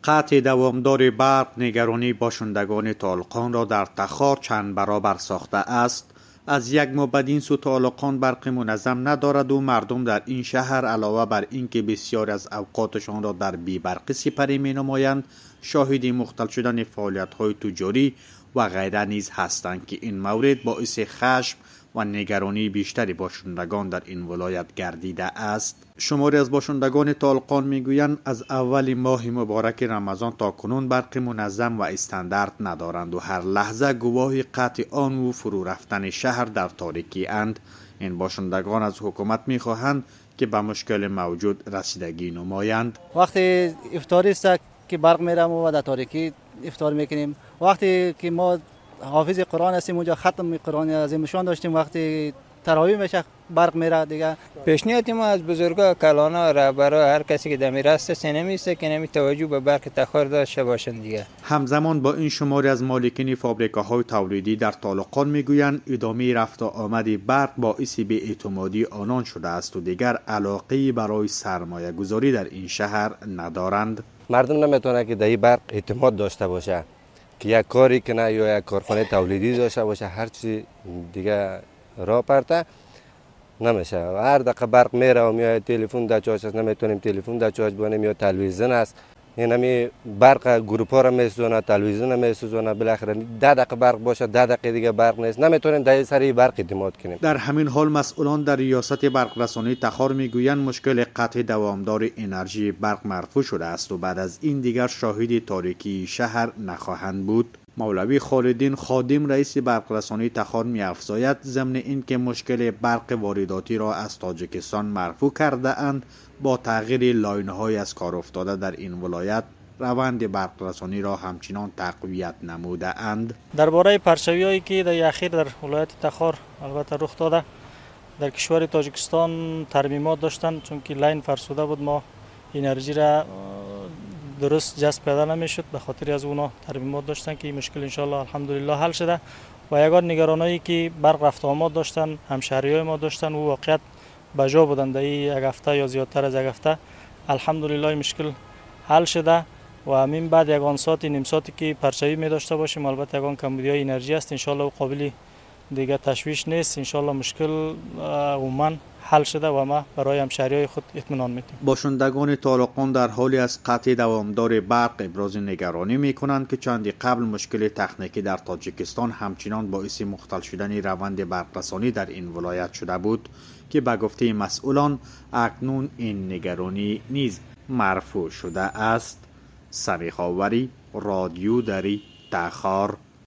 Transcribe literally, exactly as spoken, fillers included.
قطع دوامدار برق نگرانی باشندگان طالقان را در تخار چند برابر ساخته است. از یک ماه بعد این سو طالقان برق منظم ندارد و مردم در این شهر علاوه بر اینکه بسیار از اوقاتشان را در بی‌برقی سپری می‌نمایند، شاهد مختل شدن فعالیت‌های تجاری و غیره نیز هستند که این مورد باعث خشم و نگرانی بیشتری باشندگان در این ولایت گردیده است. شماری از باشندگان طالقان میگویند از اول ماه مبارک رمضان تا کنون برق منظم و استاندارد ندارند و هر لحظه گواه قطع آن و فرو رفتن شهر در تاریکی اند. این باشندگان از حکومت میخواهند که به مشکل موجود رسیدگی نمایند. وقتی افطاری است که برق میرم و در تاریکی افطار میکنیم، وقتی که ما حافظ قرآن هستیم اونجا ختم قرآن عظیمشان داشتیم، وقتی تراویح میشه برق میره دیگه. پیشنهاد ما از بزرگا کلانا رهبرا هر کسی که دمی راست سینمیسته که نمی توجه به برق تخار داشته باشند دیگه. همزمان با این شماری از مالکین فابریکاهای تولیدی در طالقان میگویند ادامه رفت و آمد برق باعث بی‌اعتمادی آنان شده است و دیگر علاقه برای سرمایه گذاری در این شهر ندارند. مردم نمیتونه که در برق اعتماد داشته باشه که یک کاری کنه یا یک کارخانه تولیدی داشته باشه، هر چیز دیگه راه پرته نمیشه. هر دقیقه برق میره و میاد تلفن در چارج است، نمیتونیم تلفن در چارج بانیم یا تلویزیون است. این همی برق گروپ ها را میسوزونه، تلویزیون را میسوزونه، بالاخره ده دقیقه برق باشه ده دقیقه دیگه برق نیست، نمیتونیم در سری برق اعتماد کنیم. در همین حال مسئولان در ریاست برق رسانی تخار میگویند مشکل قطع دوامدار انرژی برق مرفوع شده است و بعد از این دیگر شاهد تاریکی شهر نخواهند بود. مولوی خالدین خادم رئیس برق رسانی تخار می‌افزاید ضمن اینکه مشکل برق وارداتی را از تاجیکستان مرفوع کرده اند، با تغییر لاین‌های از کار افتاده در این ولایت روند برق رسانی را همچنان تقویت نموده اند. درباره پرچوی‌هایی که در اخیر در ولایت تخار البته رخ داده، در کشور تاجیکستان ترمیمات داشتند، چون که لاین فرسوده بود، ما انرژی را درست جذب پیدا نمیشد، به خاطر از اونا ترمیمات داشتن که این مشکل انشالله الحمدلله حل شده. و یگان نگرانایی که برق رفت آمد داشتن همشهریای ما داشتن و واقعیت بجا بودن در یک هفته یا زیادتر از یک هفته، الحمدلله مشکل حل شده. و همین بعد یگان ساعت نیم ساعتی که پرچوی می داشته باشیم، البته یگان کمبودی انرژی است، انشالله و قابل دیگه تشویش نیست، انشالله مشکل عموما حل شده و ما برای همشهریای خود اطمینان میدیم. باشندگان طالقان در حالی از قطع دوامدار برق ابراز نگرانی میکنند که چندی قبل مشکل تکنیکی در تاجیکستان همچنان باعث مختل شدن روند برق رسانی در این ولایت شده بود که به گفته مسئولان اکنون این نگرانی نیز مرفوع شده است. سمیح آوری، رادیو دری، تخار.